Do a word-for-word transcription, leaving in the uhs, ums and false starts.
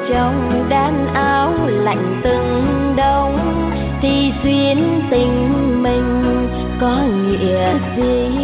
trong đan áo lạnh từng đông thì duyên tình mình có nghĩa gì?